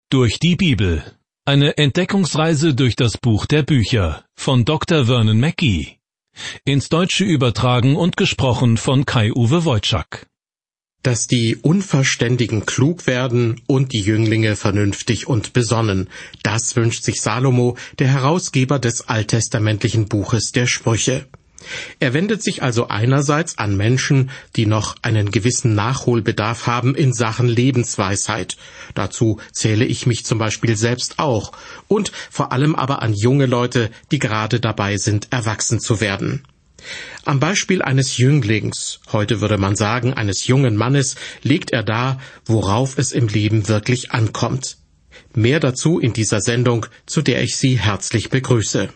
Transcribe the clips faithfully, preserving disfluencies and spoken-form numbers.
Durch die Bibel. Eine Entdeckungsreise durch das Buch der Bücher von Doktor Vernon Mackey. Ins Deutsche übertragen und gesprochen von Kai-Uwe Wojczak. Dass die Unverständigen klug werden und die Jünglinge vernünftig und besonnen, das wünscht sich Salomo, der Herausgeber des alttestamentlichen Buches der Sprüche. Er wendet sich also einerseits an Menschen, die noch einen gewissen Nachholbedarf haben in Sachen Lebensweisheit. Dazu zähle ich mich zum Beispiel selbst auch. Und vor allem aber an junge Leute, die gerade dabei sind, erwachsen zu werden. Am Beispiel eines Jünglings, heute würde man sagen eines jungen Mannes, legt er dar, worauf es im Leben wirklich ankommt. Mehr dazu in dieser Sendung, zu der ich Sie herzlich begrüße.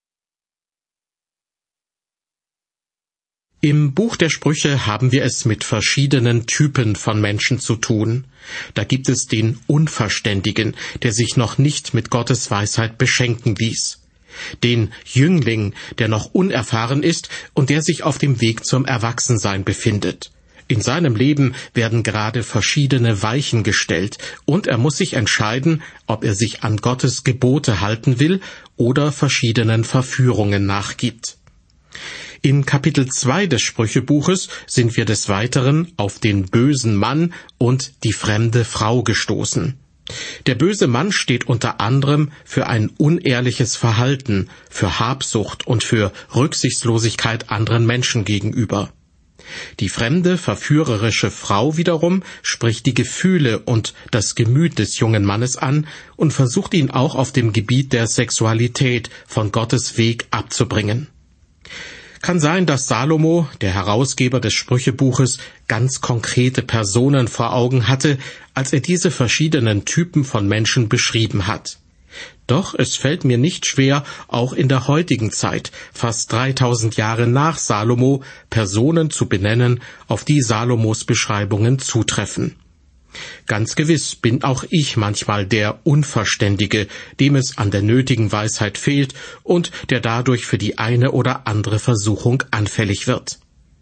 Im Buch der Sprüche haben wir es mit verschiedenen Typen von Menschen zu tun. Da gibt es den Unverständigen, der sich noch nicht mit Gottes Weisheit beschenken ließ. Den Jüngling, der noch unerfahren ist und der sich auf dem Weg zum Erwachsensein befindet. In seinem Leben werden gerade verschiedene Weichen gestellt und er muss sich entscheiden, ob er sich an Gottes Gebote halten will oder verschiedenen Verführungen nachgibt. In Kapitel zwei des Sprüchebuches sind wir des Weiteren auf den bösen Mann und die fremde Frau gestoßen. Der böse Mann steht unter anderem für ein unehrliches Verhalten, für Habsucht und für Rücksichtslosigkeit anderen Menschen gegenüber. Die fremde, verführerische Frau wiederum spricht die Gefühle und das Gemüt des jungen Mannes an und versucht ihn auch auf dem Gebiet der Sexualität von Gottes Weg abzubringen. Kann sein, dass Salomo, der Herausgeber des Sprüchebuches, ganz konkrete Personen vor Augen hatte, als er diese verschiedenen Typen von Menschen beschrieben hat. Doch es fällt mir nicht schwer, auch in der heutigen Zeit, fast dreitausend Jahre nach Salomo, Personen zu benennen, auf die Salomos Beschreibungen zutreffen. Ganz gewiss bin auch ich manchmal der Unverständige, dem es an der nötigen Weisheit fehlt und der dadurch für die eine oder andere Versuchung anfällig wird.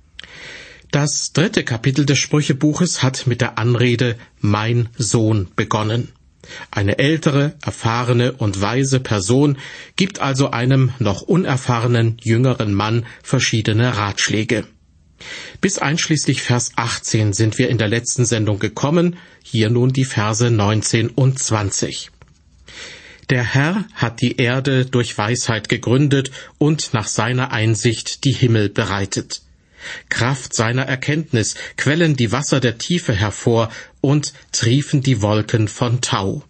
Das dritte Kapitel des Sprüchebuches hat mit der Anrede »Mein Sohn« begonnen. Eine ältere, erfahrene und weise Person gibt also einem noch unerfahrenen jüngeren Mann verschiedene Ratschläge. Bis einschließlich Vers achtzehn sind wir in der letzten Sendung gekommen, hier nun die Verse neunzehn und zwanzig. Der Herr hat die Erde durch Weisheit gegründet und nach seiner Einsicht die Himmel bereitet. Kraft seiner Erkenntnis quellen die Wasser der Tiefe hervor und triefen die Wolken von Tau.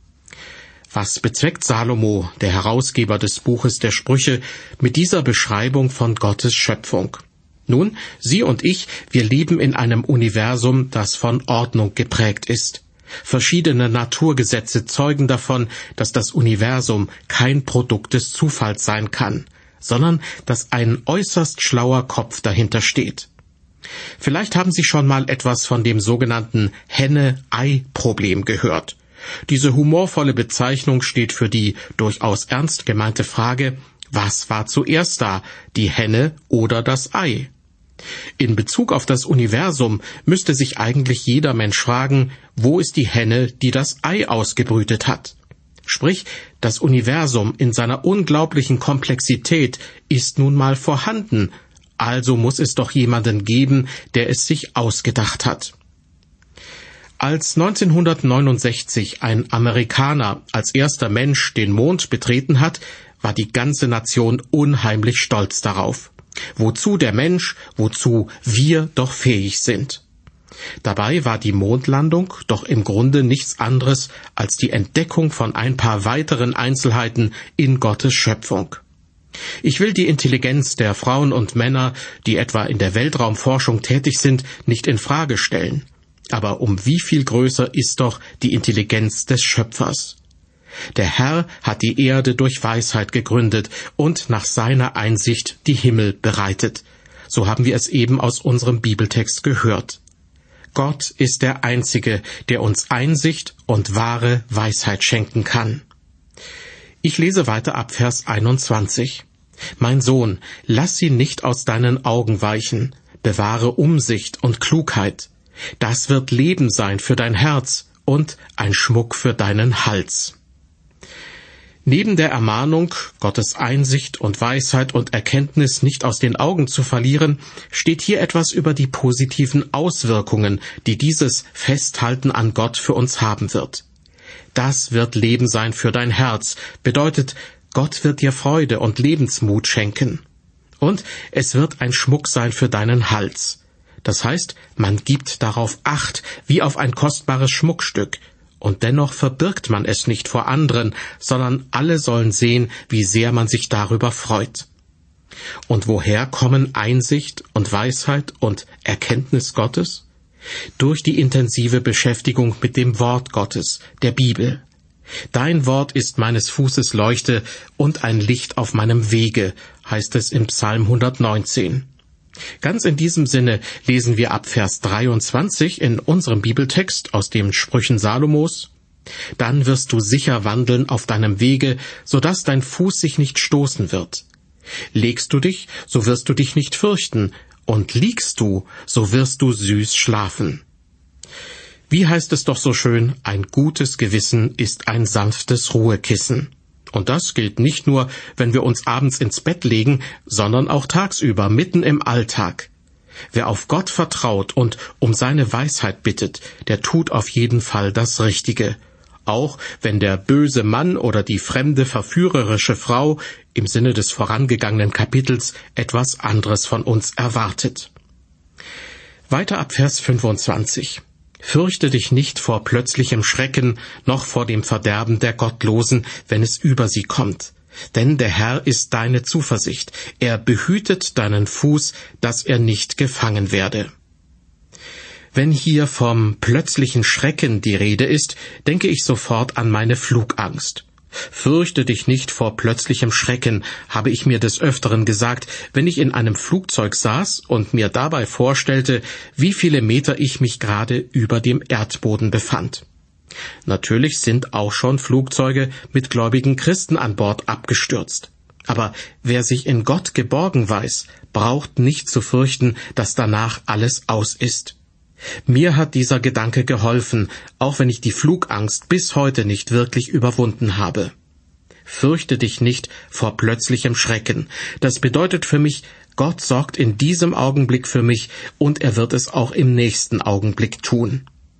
Was bezweckt Salomo, der Herausgeber des Buches der Sprüche, mit dieser Beschreibung von Gottes Schöpfung? Nun, Sie und ich, wir leben in einem Universum, das von Ordnung geprägt ist. Verschiedene Naturgesetze zeugen davon, dass das Universum kein Produkt des Zufalls sein kann, sondern dass ein äußerst schlauer Kopf dahinter steht. Vielleicht haben Sie schon mal etwas von dem sogenannten Henne-Ei-Problem gehört. Diese humorvolle Bezeichnung steht für die durchaus ernst gemeinte Frage, was war zuerst da, die Henne oder das Ei? In Bezug auf das Universum müsste sich eigentlich jeder Mensch fragen, wo ist die Henne, die das Ei ausgebrütet hat? Sprich, das Universum in seiner unglaublichen Komplexität ist nun mal vorhanden, also muss es doch jemanden geben, der es sich ausgedacht hat. Als neunzehnhundertneunundsechzig ein Amerikaner als erster Mensch den Mond betreten hat, war die ganze Nation unheimlich stolz darauf. Wozu der Mensch, wozu wir doch fähig sind. Dabei war die Mondlandung doch im Grunde nichts anderes als die Entdeckung von ein paar weiteren Einzelheiten in Gottes Schöpfung. Ich will die Intelligenz der Frauen und Männer, die etwa in der Weltraumforschung tätig sind, nicht in Frage stellen. Aber um wie viel größer ist doch die Intelligenz des Schöpfers? Der Herr hat die Erde durch Weisheit gegründet und nach seiner Einsicht die Himmel bereitet. So haben wir es eben aus unserem Bibeltext gehört. Gott ist der Einzige, der uns Einsicht und wahre Weisheit schenken kann. Ich lese weiter ab Vers einundzwanzig. Mein Sohn, lass sie nicht aus deinen Augen weichen, bewahre Umsicht und Klugheit. Das wird Leben sein für dein Herz und ein Schmuck für deinen Hals. Neben der Ermahnung, Gottes Einsicht und Weisheit und Erkenntnis nicht aus den Augen zu verlieren, steht hier etwas über die positiven Auswirkungen, die dieses Festhalten an Gott für uns haben wird. Das wird Leben sein für dein Herz, bedeutet, Gott wird dir Freude und Lebensmut schenken. Und es wird ein Schmuck sein für deinen Hals. Das heißt, man gibt darauf Acht, wie auf ein kostbares Schmuckstück, und dennoch verbirgt man es nicht vor anderen, sondern alle sollen sehen, wie sehr man sich darüber freut. Und woher kommen Einsicht und Weisheit und Erkenntnis Gottes? Durch die intensive Beschäftigung mit dem Wort Gottes, der Bibel. Dein Wort ist meines Fußes Leuchte und ein Licht auf meinem Wege, heißt es im Psalm hundertneunzehn. Ganz in diesem Sinne lesen wir ab Vers dreiundzwanzig in unserem Bibeltext aus den Sprüchen Salomos: Dann wirst du sicher wandeln auf deinem Wege, so dass dein Fuß sich nicht stoßen wird. Legst du dich, so wirst du dich nicht fürchten, und liegst du, so wirst du süß schlafen. Wie heißt es doch so schön, ein gutes Gewissen ist ein sanftes Ruhekissen. Und das gilt nicht nur, wenn wir uns abends ins Bett legen, sondern auch tagsüber, mitten im Alltag. Wer auf Gott vertraut und um seine Weisheit bittet, der tut auf jeden Fall das Richtige. Auch wenn der böse Mann oder die fremde, verführerische Frau im Sinne des vorangegangenen Kapitels etwas anderes von uns erwartet. Weiter ab Vers fünfundzwanzig. Fürchte dich nicht vor plötzlichem Schrecken, noch vor dem Verderben der Gottlosen, wenn es über sie kommt. Denn der Herr ist deine Zuversicht. Er behütet deinen Fuß, dass er nicht gefangen werde. Wenn hier vom plötzlichen Schrecken die Rede ist, denke ich sofort an meine Flugangst. Fürchte dich nicht vor plötzlichem Schrecken, habe ich mir des Öfteren gesagt, wenn ich in einem Flugzeug saß und mir dabei vorstellte, wie viele Meter ich mich gerade über dem Erdboden befand. Natürlich sind auch schon Flugzeuge mit gläubigen Christen an Bord abgestürzt. Aber wer sich in Gott geborgen weiß, braucht nicht zu fürchten, dass danach alles aus ist. Mir hat dieser Gedanke geholfen, auch wenn ich die Flugangst bis heute nicht wirklich überwunden habe. Fürchte dich nicht vor plötzlichem Schrecken. Das bedeutet für mich, Gott sorgt in diesem Augenblick für mich und er wird es auch im nächsten Augenblick tun.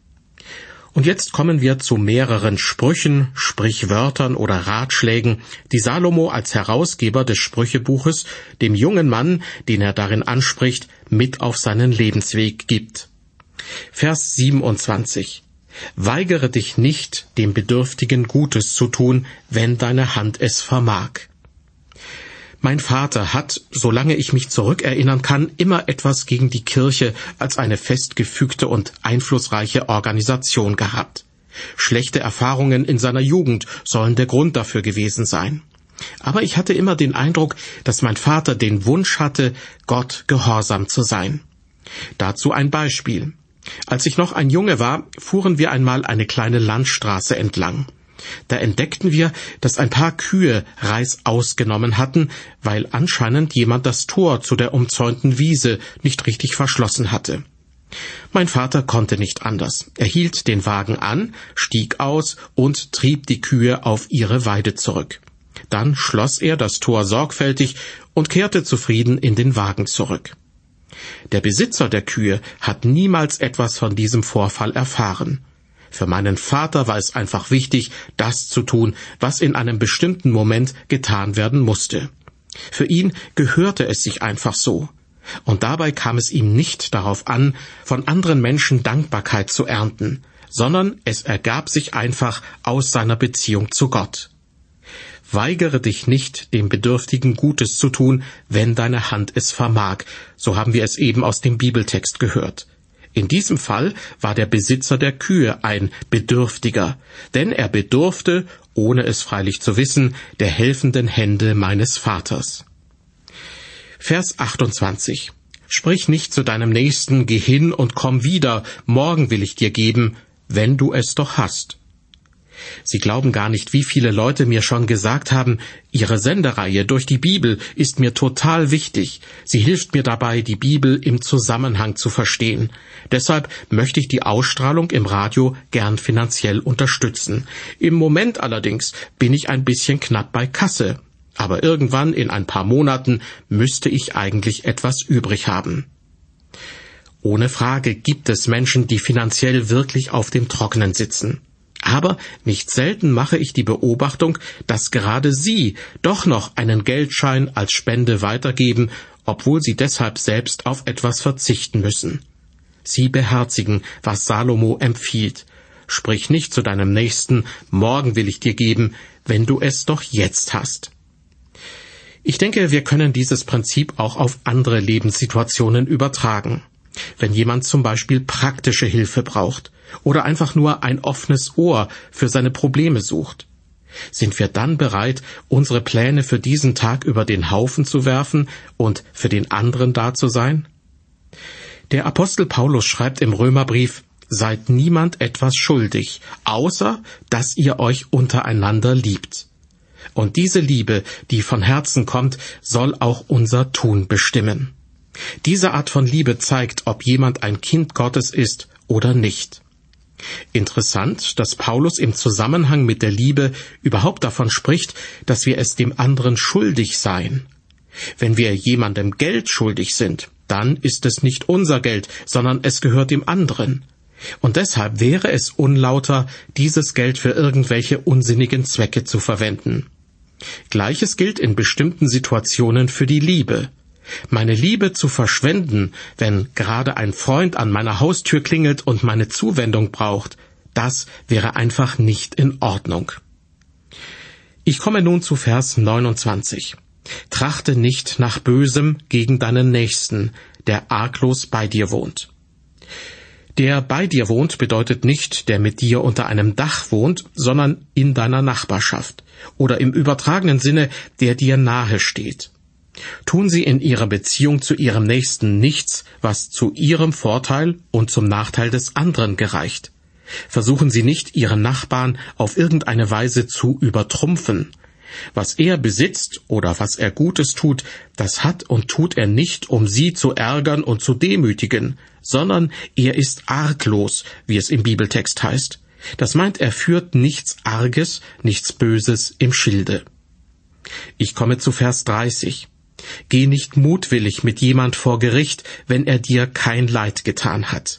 Und jetzt kommen wir zu mehreren Sprüchen, Sprichwörtern oder Ratschlägen, die Salomo als Herausgeber des Sprüchebuches dem jungen Mann, den er darin anspricht, mit auf seinen Lebensweg gibt. Vers siebenundzwanzig. Weigere dich nicht, dem Bedürftigen Gutes zu tun, wenn deine Hand es vermag. Mein Vater hat, solange ich mich zurückerinnern kann, immer etwas gegen die Kirche als eine festgefügte und einflussreiche Organisation gehabt. Schlechte Erfahrungen in seiner Jugend sollen der Grund dafür gewesen sein. Aber ich hatte immer den Eindruck, dass mein Vater den Wunsch hatte, Gott gehorsam zu sein. Dazu ein Beispiel. Als ich noch ein Junge war, fuhren wir einmal eine kleine Landstraße entlang. Da entdeckten wir, dass ein paar Kühe Reis ausgenommen hatten, weil anscheinend jemand das Tor zu der umzäunten Wiese nicht richtig verschlossen hatte. Mein Vater konnte nicht anders. Er hielt den Wagen an, stieg aus und trieb die Kühe auf ihre Weide zurück. Dann schloss er das Tor sorgfältig und kehrte zufrieden in den Wagen zurück. Der Besitzer der Kühe hat niemals etwas von diesem Vorfall erfahren. Für meinen Vater war es einfach wichtig, das zu tun, was in einem bestimmten Moment getan werden musste. Für ihn gehörte es sich einfach so. Und dabei kam es ihm nicht darauf an, von anderen Menschen Dankbarkeit zu ernten, sondern es ergab sich einfach aus seiner Beziehung zu Gott. Weigere dich nicht, dem Bedürftigen Gutes zu tun, wenn deine Hand es vermag. So haben wir es eben aus dem Bibeltext gehört. In diesem Fall war der Besitzer der Kühe ein Bedürftiger, denn er bedurfte, ohne es freilich zu wissen, der helfenden Hände meines Vaters. Vers achtundzwanzig. Sprich nicht zu deinem Nächsten, geh hin und komm wieder, morgen will ich dir geben, wenn du es doch hast. Sie glauben gar nicht, wie viele Leute mir schon gesagt haben, Ihre Sendereihe durch die Bibel ist mir total wichtig. Sie hilft mir dabei, die Bibel im Zusammenhang zu verstehen. Deshalb möchte ich die Ausstrahlung im Radio gern finanziell unterstützen. Im Moment allerdings bin ich ein bisschen knapp bei Kasse. Aber irgendwann in ein paar Monaten müsste ich eigentlich etwas übrig haben. Ohne Frage gibt es Menschen, die finanziell wirklich auf dem Trockenen sitzen. Aber nicht selten mache ich die Beobachtung, dass gerade sie doch noch einen Geldschein als Spende weitergeben, obwohl sie deshalb selbst auf etwas verzichten müssen. Sie beherzigen, was Salomo empfiehlt. Sprich nicht zu deinem Nächsten, morgen will ich dir geben, wenn du es doch jetzt hast. Ich denke, wir können dieses Prinzip auch auf andere Lebenssituationen übertragen. Wenn jemand zum Beispiel praktische Hilfe braucht oder einfach nur ein offenes Ohr für seine Probleme sucht, sind wir dann bereit, unsere Pläne für diesen Tag über den Haufen zu werfen und für den anderen da zu sein? Der Apostel Paulus schreibt im Römerbrief, seid niemand etwas schuldig, außer dass ihr euch untereinander liebt. Und diese Liebe, die von Herzen kommt, soll auch unser Tun bestimmen. Diese Art von Liebe zeigt, ob jemand ein Kind Gottes ist oder nicht. Interessant, dass Paulus im Zusammenhang mit der Liebe überhaupt davon spricht, dass wir es dem anderen schuldig seien. Wenn wir jemandem Geld schuldig sind, dann ist es nicht unser Geld, sondern es gehört dem anderen. Und deshalb wäre es unlauter, dieses Geld für irgendwelche unsinnigen Zwecke zu verwenden. Gleiches gilt in bestimmten Situationen für die Liebe. Meine Liebe zu verschwenden, wenn gerade ein Freund an meiner Haustür klingelt und meine Zuwendung braucht, das wäre einfach nicht in Ordnung. Ich komme nun zu Vers neunundzwanzig. Trachte nicht nach Bösem gegen deinen Nächsten, der arglos bei dir wohnt. Der bei dir wohnt bedeutet nicht, der mit dir unter einem Dach wohnt, sondern in deiner Nachbarschaft oder im übertragenen Sinne, der dir nahe steht. Tun Sie in Ihrer Beziehung zu Ihrem Nächsten nichts, was zu Ihrem Vorteil und zum Nachteil des anderen gereicht. Versuchen Sie nicht, Ihren Nachbarn auf irgendeine Weise zu übertrumpfen. Was er besitzt oder was er Gutes tut, das hat und tut er nicht, um Sie zu ärgern und zu demütigen, sondern er ist arglos, wie es im Bibeltext heißt. Das meint, er führt nichts Arges, nichts Böses im Schilde. Ich komme zu Vers dreißig. Geh nicht mutwillig mit jemand vor Gericht, wenn er dir kein Leid getan hat.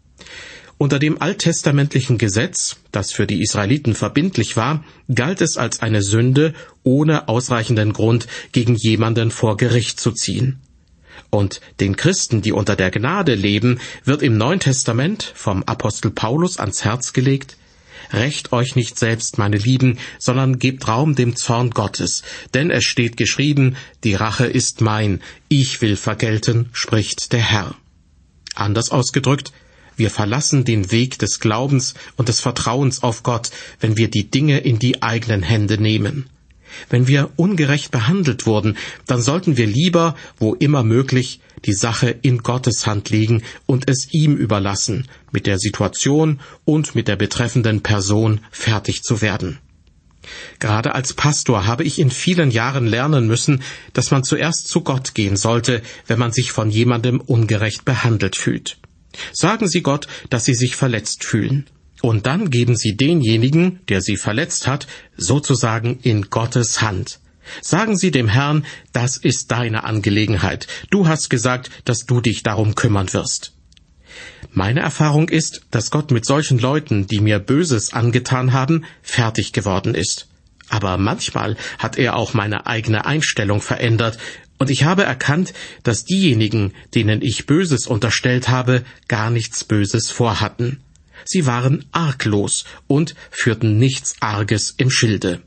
Unter dem alttestamentlichen Gesetz, das für die Israeliten verbindlich war, galt es als eine Sünde, ohne ausreichenden Grund gegen jemanden vor Gericht zu ziehen. Und den Christen, die unter der Gnade leben, wird im Neuen Testament vom Apostel Paulus ans Herz gelegt: Rächt euch nicht selbst, meine Lieben, sondern gebt Raum dem Zorn Gottes. Denn es steht geschrieben, die Rache ist mein, ich will vergelten, spricht der Herr. Anders ausgedrückt, wir verlassen den Weg des Glaubens und des Vertrauens auf Gott, wenn wir die Dinge in die eigenen Hände nehmen. Wenn wir ungerecht behandelt wurden, dann sollten wir lieber, wo immer möglich, die Sache in Gottes Hand legen und es ihm überlassen, mit der Situation und mit der betreffenden Person fertig zu werden. Gerade als Pastor habe ich in vielen Jahren lernen müssen, dass man zuerst zu Gott gehen sollte, wenn man sich von jemandem ungerecht behandelt fühlt. Sagen Sie Gott, dass Sie sich verletzt fühlen. Und dann geben Sie denjenigen, der Sie verletzt hat, sozusagen in Gottes Hand. Sagen Sie dem Herrn, das ist deine Angelegenheit. Du hast gesagt, dass du dich darum kümmern wirst. Meine Erfahrung ist, dass Gott mit solchen Leuten, die mir Böses angetan haben, fertig geworden ist. Aber manchmal hat er auch meine eigene Einstellung verändert, und ich habe erkannt, dass diejenigen, denen ich Böses unterstellt habe, gar nichts Böses vorhatten. Sie waren arglos und führten nichts Arges im Schilde.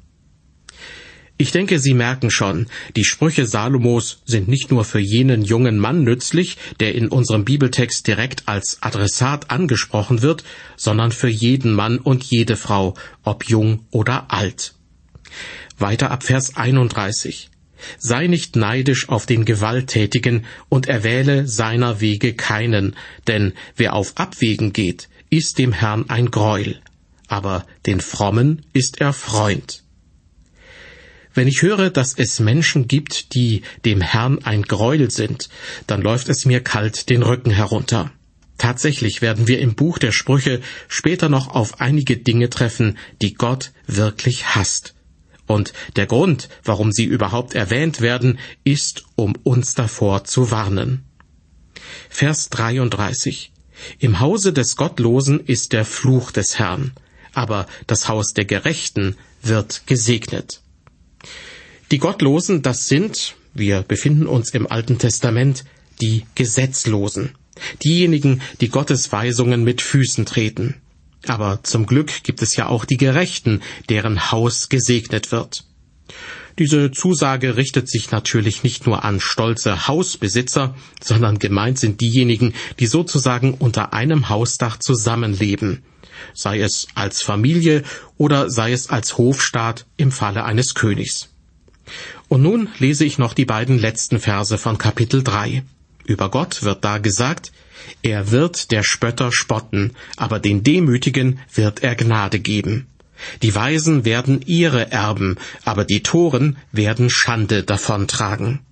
Ich denke, Sie merken schon, die Sprüche Salomos sind nicht nur für jenen jungen Mann nützlich, der in unserem Bibeltext direkt als Adressat angesprochen wird, sondern für jeden Mann und jede Frau, ob jung oder alt. Weiter ab Vers einunddreißig. Sei nicht neidisch auf den Gewalttätigen und erwähle seiner Wege keinen, denn wer auf Abwägen geht, ist dem Herrn ein Greuel. aber den Frommen ist er Freund. Wenn ich höre, dass es Menschen gibt, die dem Herrn ein Greuel sind, dann läuft es mir kalt den Rücken herunter. Tatsächlich werden wir im Buch der Sprüche später noch auf einige Dinge treffen, die Gott wirklich hasst. Und der Grund, warum sie überhaupt erwähnt werden, ist, um uns davor zu warnen. Vers dreiunddreißig. Im Hause des Gottlosen ist der Fluch des Herrn, aber das Haus der Gerechten wird gesegnet. Die Gottlosen, das sind, wir befinden uns im Alten Testament, die Gesetzlosen, diejenigen, die Gottes Weisungen mit Füßen treten. Aber zum Glück gibt es ja auch die Gerechten, deren Haus gesegnet wird. Diese Zusage richtet sich natürlich nicht nur an stolze Hausbesitzer, sondern gemeint sind diejenigen, die sozusagen unter einem Hausdach zusammenleben, sei es als Familie oder sei es als Hofstaat im Falle eines Königs. Und nun lese ich noch die beiden letzten Verse von Kapitel drei. Über Gott wird da gesagt, er wird der Spötter spotten, aber den Demütigen wird er Gnade geben. Die Weisen werden Ehre erben, aber die Toren werden Schande davontragen.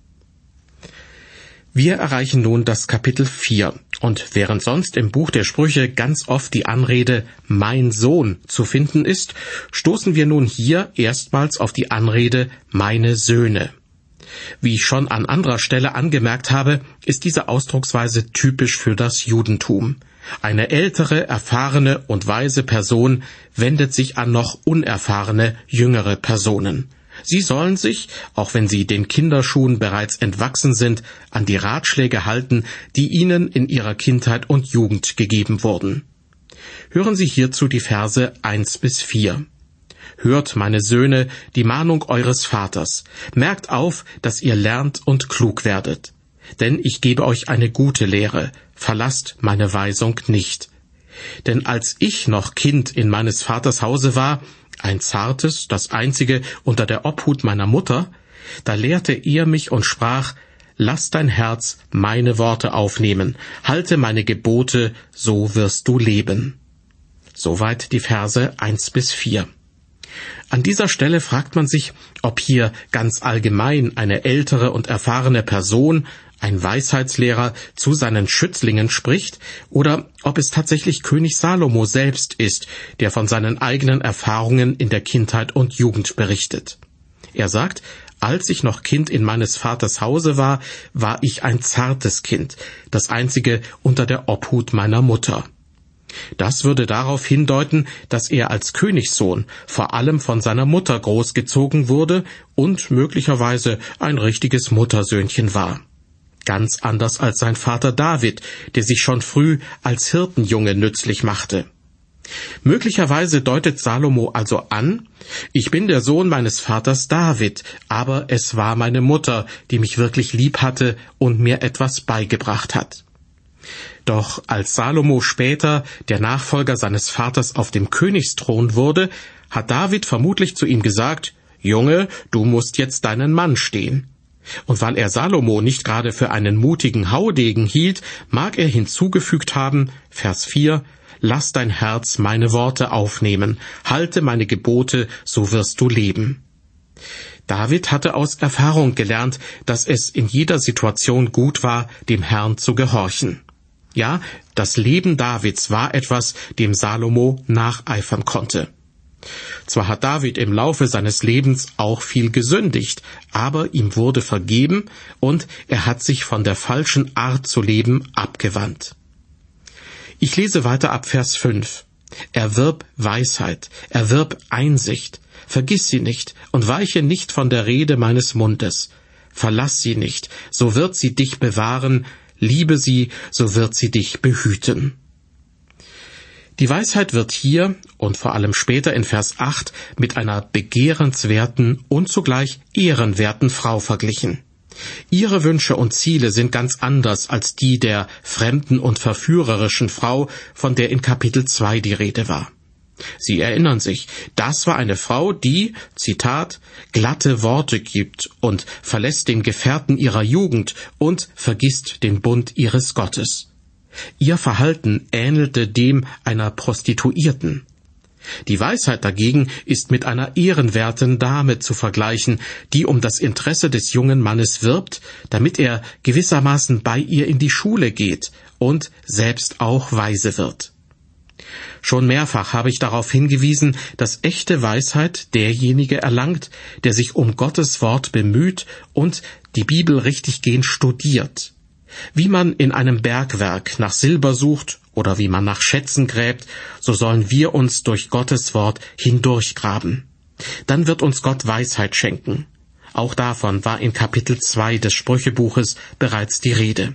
Wir erreichen nun das Kapitel vier, und während sonst im Buch der Sprüche ganz oft die Anrede »mein Sohn« zu finden ist, stoßen wir nun hier erstmals auf die Anrede »meine Söhne«. Wie ich schon an anderer Stelle angemerkt habe, ist diese Ausdrucksweise typisch für das Judentum. Eine ältere, erfahrene und weise Person wendet sich an noch unerfahrene, jüngere Personen. Sie sollen sich, auch wenn sie den Kinderschuhen bereits entwachsen sind, an die Ratschläge halten, die ihnen in ihrer Kindheit und Jugend gegeben wurden. Hören Sie hierzu die Verse eins bis vier. Hört, meine Söhne, die Mahnung eures Vaters. Merkt auf, dass ihr lernt und klug werdet. Denn ich gebe euch eine gute Lehre. Verlasst meine Weisung nicht. Denn als ich noch Kind in meines Vaters Hause war, ein zartes, das einzige unter der Obhut meiner Mutter, da lehrte er mich und sprach, lass dein Herz meine Worte aufnehmen, halte meine Gebote, so wirst du leben. Soweit die Verse eins bis vier. An dieser Stelle fragt man sich, ob hier ganz allgemein eine ältere und erfahrene Person, ein Weisheitslehrer, zu seinen Schützlingen spricht, oder ob es tatsächlich König Salomo selbst ist, der von seinen eigenen Erfahrungen in der Kindheit und Jugend berichtet. Er sagt, als ich noch Kind in meines Vaters Hause war, war ich ein zartes Kind, das einzige unter der Obhut meiner Mutter. Das würde darauf hindeuten, dass er als Königssohn vor allem von seiner Mutter großgezogen wurde und möglicherweise ein richtiges Muttersöhnchen war. Ganz anders als sein Vater David, der sich schon früh als Hirtenjunge nützlich machte. Möglicherweise deutet Salomo also an, ich bin der Sohn meines Vaters David, aber es war meine Mutter, die mich wirklich lieb hatte und mir etwas beigebracht hat. Doch als Salomo später der Nachfolger seines Vaters auf dem Königsthron wurde, hat David vermutlich zu ihm gesagt, Junge, du musst jetzt deinen Mann stehen. Und weil er Salomo nicht gerade für einen mutigen Haudegen hielt, mag er hinzugefügt haben, Vers vier, lass dein Herz meine Worte aufnehmen, halte meine Gebote, so wirst du leben. David hatte aus Erfahrung gelernt, dass es in jeder Situation gut war, dem Herrn zu gehorchen. Ja, das Leben Davids war etwas, dem Salomo nacheifern konnte. Zwar hat David im Laufe seines Lebens auch viel gesündigt, aber ihm wurde vergeben und er hat sich von der falschen Art zu leben abgewandt. Ich lese weiter ab Vers fünf. Erwirb Weisheit, erwirb Einsicht, vergiss sie nicht und weiche nicht von der Rede meines Mundes. Verlass sie nicht, so wird sie dich bewahren, liebe sie, so wird sie dich behüten. Die Weisheit wird hier und vor allem später in Vers acht mit einer begehrenswerten und zugleich ehrenwerten Frau verglichen. Ihre Wünsche und Ziele sind ganz anders als die der fremden und verführerischen Frau, von der in Kapitel zwei die Rede war. Sie erinnern sich, das war eine Frau, die, Zitat, glatte Worte gibt und verlässt den Gefährten ihrer Jugend und vergisst den Bund ihres Gottes. Ihr Verhalten ähnelte dem einer Prostituierten. Die Weisheit dagegen ist mit einer ehrenwerten Dame zu vergleichen, die um das Interesse des jungen Mannes wirbt, damit er gewissermaßen bei ihr in die Schule geht und selbst auch weise wird. Schon mehrfach habe ich darauf hingewiesen, dass echte Weisheit derjenige erlangt, der sich um Gottes Wort bemüht und die Bibel richtiggehend studiert. Wie man in einem Bergwerk nach Silber sucht oder wie man nach Schätzen gräbt, so sollen wir uns durch Gottes Wort hindurchgraben. Dann wird uns Gott Weisheit schenken. Auch davon war in Kapitel zwei des Sprüchebuches bereits die Rede.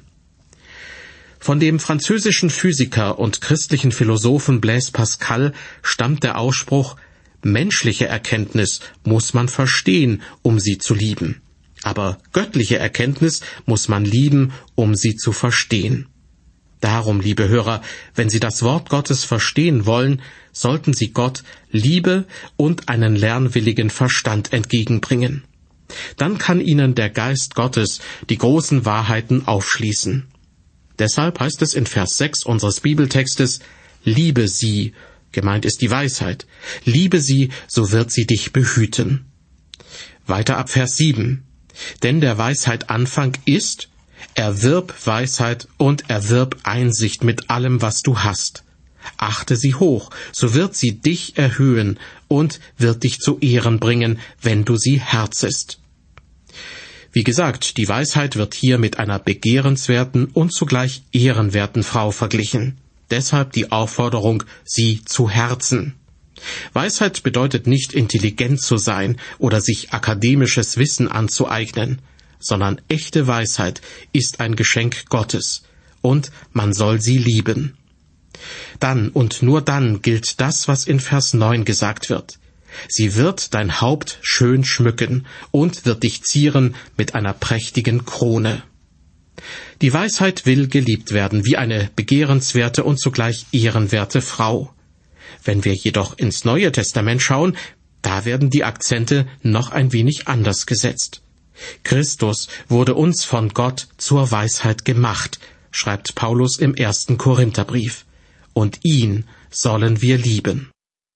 Von dem französischen Physiker und christlichen Philosophen Blaise Pascal stammt der Ausspruch: Menschliche Erkenntnis muss man verstehen, um sie zu lieben. Aber göttliche Erkenntnis muss man lieben, um sie zu verstehen. Darum, liebe Hörer, wenn Sie das Wort Gottes verstehen wollen, sollten Sie Gott Liebe und einen lernwilligen Verstand entgegenbringen. Dann kann Ihnen der Geist Gottes die großen Wahrheiten aufschließen. Deshalb heißt es in Vers sechs unseres Bibeltextes: Liebe sie, gemeint ist die Weisheit, liebe sie, so wird sie dich behüten. Weiter ab Vers sieben: Denn der Weisheit Anfang ist, erwirb Weisheit und erwirb Einsicht mit allem, was du hast. Achte sie hoch, so wird sie dich erhöhen und wird dich zu Ehren bringen, wenn du sie herzest. Wie gesagt, die Weisheit wird hier mit einer begehrenswerten und zugleich ehrenwerten Frau verglichen. Deshalb die Aufforderung, sie zu herzen. Weisheit bedeutet nicht, intelligent zu sein oder sich akademisches Wissen anzueignen, sondern echte Weisheit ist ein Geschenk Gottes, und man soll sie lieben. Dann und nur dann gilt das, was in Vers neun gesagt wird. Sie wird dein Haupt schön schmücken und wird dich zieren mit einer prächtigen Krone. Die Weisheit will geliebt werden wie eine begehrenswerte und zugleich ehrenwerte Frau. Wenn wir jedoch ins Neue Testament schauen, da werden die Akzente noch ein wenig anders gesetzt. Christus wurde uns von Gott zur Weisheit gemacht, schreibt Paulus im ersten Korintherbrief. Und ihn sollen wir lieben.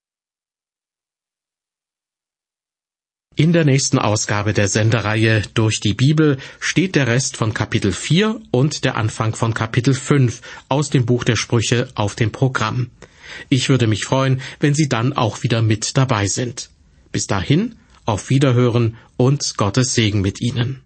In der nächsten Ausgabe der Sendereihe Durch die Bibel steht der Rest von Kapitel vier und der Anfang von Kapitel fünf aus dem Buch der Sprüche auf dem Programm. Ich würde mich freuen, wenn Sie dann auch wieder mit dabei sind. Bis dahin, auf Wiederhören und Gottes Segen mit Ihnen.